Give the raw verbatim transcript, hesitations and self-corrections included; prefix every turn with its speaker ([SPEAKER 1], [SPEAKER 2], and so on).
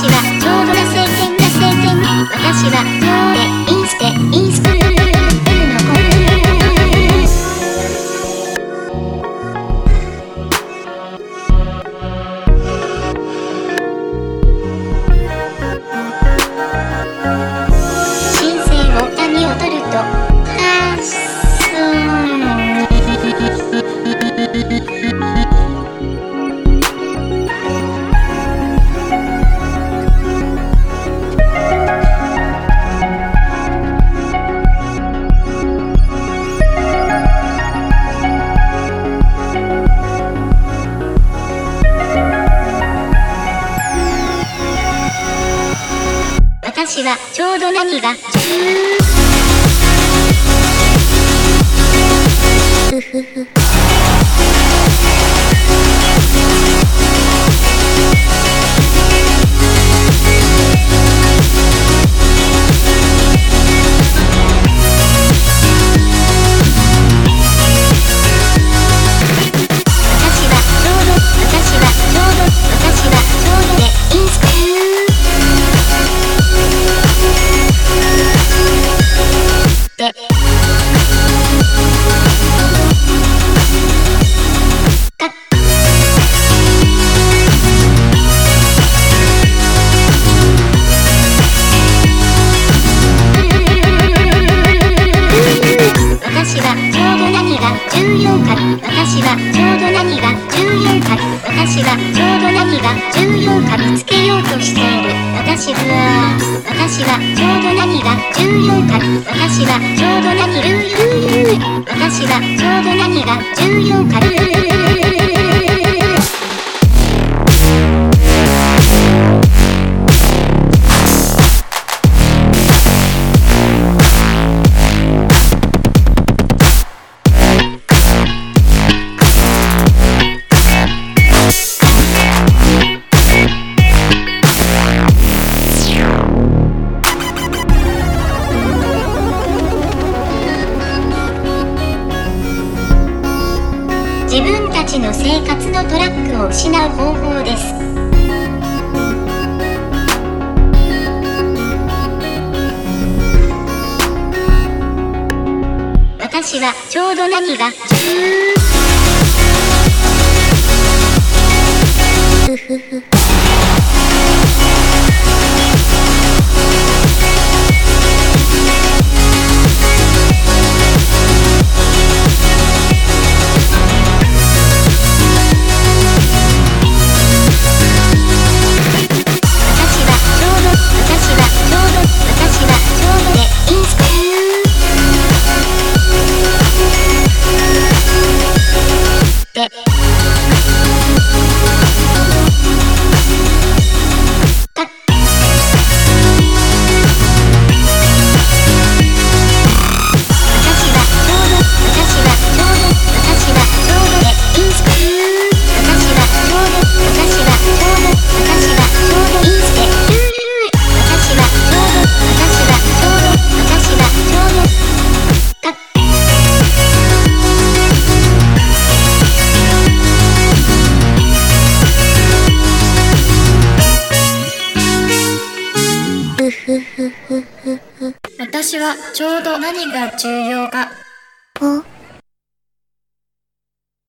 [SPEAKER 1] 私はちょうどな晴天な晴天。私はでインステインスプールの申請を谷を取るとはっす私はちょうど何がうふふ私はちょうど何が重要か私はちょうど何が重要か私はちょうど何が重要か見つけようとしている私は私はちょうど何が重要か私はちょうど何私はちょうど何が重要か自分たちの生活のトラックを失う方法です。私はちょうど何がうふふ私はちょうど何が重要か。